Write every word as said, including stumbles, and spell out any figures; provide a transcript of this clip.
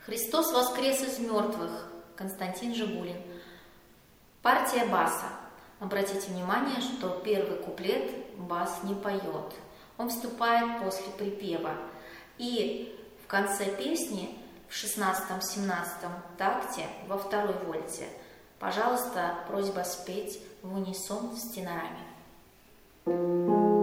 Христос воскрес из мертвых. Константин Жигулин. Партия баса. Обратите внимание, что первый куплет бас не поет. Он вступает после припева. И в конце песни, в шестнадцатом-семнадцатом такте, во второй вольте, пожалуйста, просьба спеть в унисон с тенорами.